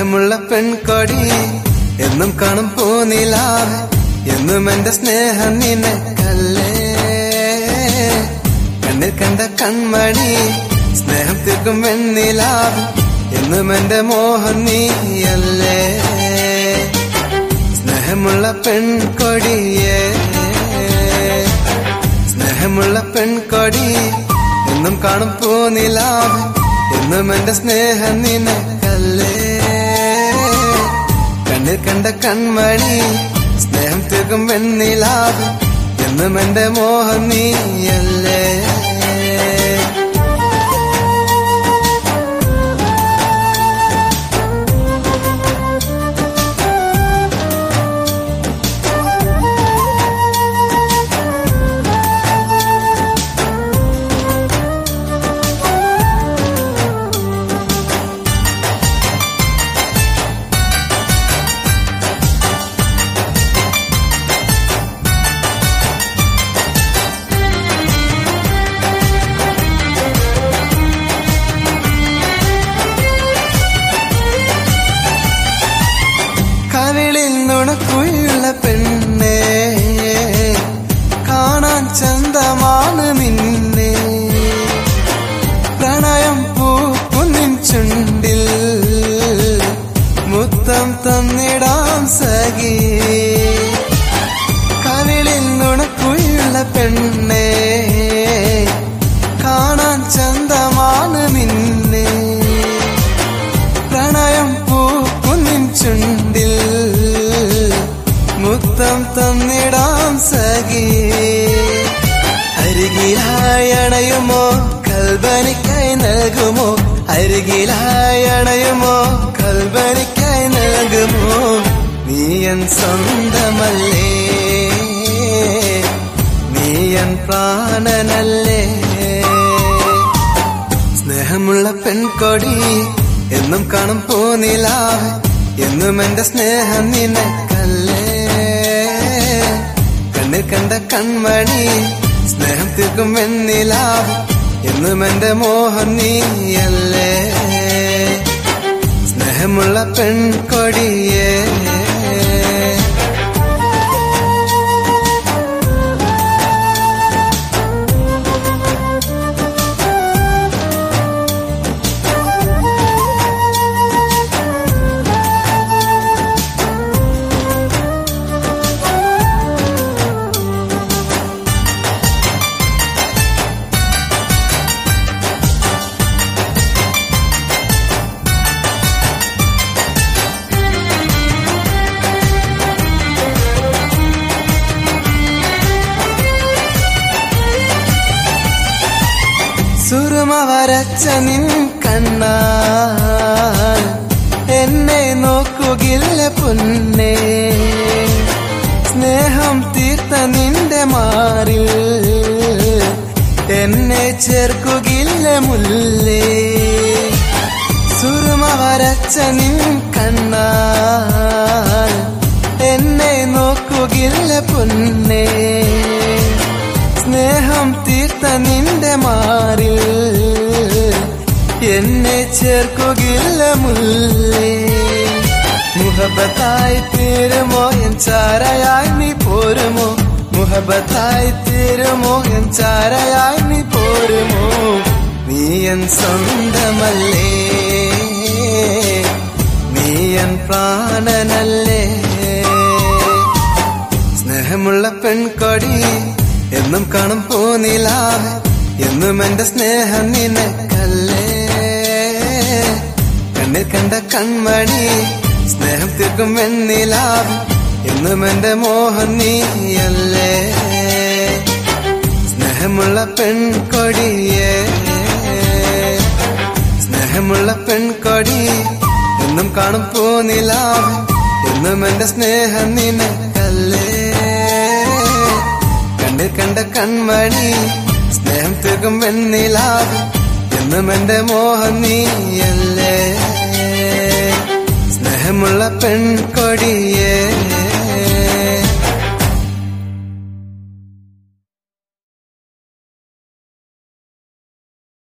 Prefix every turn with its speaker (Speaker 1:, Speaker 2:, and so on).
Speaker 1: സ്നേഹമുള്ള പെൺകൊടി എന്നും കാണും പൂനിലാവ് എന്നും എന്റെ സ്നേഹം നിനക്കല്ലേ കണ്ണിൽ കണ്ട കൺമണി സ്നേഹം തീർക്കും വെണ്ണിലാവ് എന്നും എന്റെ മോഹം നീയല്ലേ സ്നേഹമുള്ള പെൺകൊടിയേ സ്നേഹമുള്ള പെൺകൊടി എന്നും കാണും പൂനിലാവ് എന്നും എന്റെ സ്നേഹം നിനക്കല്ലേ കണ്ണിൽ കണ്ട കൺമണി സ്നേഹം തീർക്കും വെണ്ണിലാവ് എന്നും എന്റെ മോഹം നീയല്ലേ കവിളിൽ നുണക്കുള്ള പെണ്ണേ കാണാൻ ചന്തമാണ് നിന്നെ പ്രണയം പൂക്കുന്നിൻ ചുണ്ടിൽ മുത്തം തന്നിടാം സഖി കവിളിൽ നുണക്കുള്ള പെണ്ണേ കാണാൻ ചന്തമാണ് നിന്നെ പ്രണയം പൂക്കുന്നിൻ ചുണ്ടിൽ മുത്തം തന്നിടാം സഖി അരികിലായി അണയുമോ കൽബനിക്കായി നൽകുമോ അരികിലായി അണയുമോ കൽബനിക്കായി നൽകുമോ നീയൻ സ്വന്തമല്ലേ നീയൻ പ്രാണനല്ലേ സ്നേഹമുള്ള പെൺകൊടി എന്നും കാണും പൂനിലാവ് എന്നും എന്റെ സ്നേഹം നിനക്കല്ലേ കണ്ണിൽ കണ്ട കൺമണി സ്നേഹം തീർക്കും വെണ്ണിലാവ് എന്നും എന്റെ മോഹം നീയല്ലേ സ്നേഹമുള്ള പെൺകൊടിയേ സുറുമ വരച്ച നിൻ കണ്ണാൽ എന്നെ നോക്കുകില്ല പൊന്നേ സ്നേഹം തീർത്ത നിന്റെ മാറിൽ എന്നെ ചേർക്കുകില്ല മുല്ലേ സുറുമ വരച്ച നിൻ കണ്ണാൽ എന്നെ നോക്കുകില്ല പൊന്നേ സ്നേഹം തീർത്ത നിന്റെ മാറിൽ എന്നെ ചേർക്കുകില്ല മുല്ലേ മുഹബത്തായി തീരുമോ എൻ ചാരയായി നീ പോരുമോ മുഹബത്തായി തീരുമോ എൻ ചാരയായി നീ പോരുമോ നീയൻ സ്വന്തമല്ലേ നീയൻ പ്രാണനല്ലേ സ്നേഹമുള്ള പെൺകൊടി എന്നും കാണും പൂനിലാവ് എന്നും എന്റെ സ്നേഹം നിനക്കല്ലേ കണ്ണിൽ കണ്ട കൺമണി സ്നേഹം തീർക്കും വെണ്ണിലാവ് എന്നും എന്റെ മോഹം നീയല്ലേ സ്നേഹമുള്ള പെൺകൊടിയേ സ്നേഹമുള്ള പെൺകൊടി എന്നും കാണും പൂനിലാവ് എന്നും എന്റെ സ്നേഹം നിനക്കല്ലേ കണ്ണിൽ കണ്ട കൺമണി സ്നേഹം തീർക്കും വെണ്ണിലാവ് എന്നും എന്റെ മോഹം നീയല്ലേ സ്നേഹമുള്ള പെൺകൊടിയേ